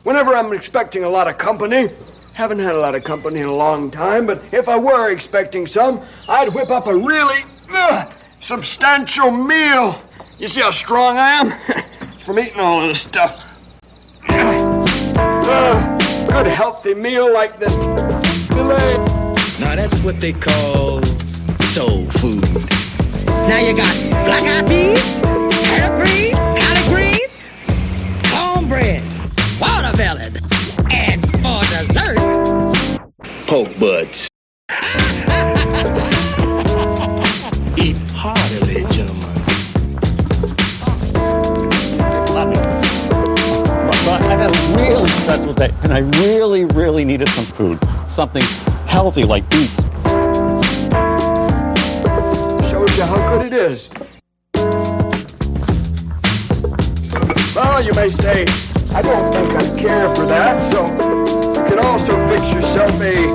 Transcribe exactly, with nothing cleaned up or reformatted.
whenever I'm expecting a lot of company, haven't had a lot of company in a long time, but if I were expecting some, I'd whip up a really uh, substantial meal. You see how strong I am? It's from eating all of this stuff. Uh, good healthy meal like this filet. Now that's what they call soul food. Now you got black-eyed peas, carrot greens, collard greens, cornbread, watermelon, and for dessert, Poke buds. Eat heartily, gentlemen. But I got really stressed with that, and I really, really needed some food. Something healthy like beets. Shows you how good it is. Well, you may say, I don't think I care for that, so you can also fix yourself a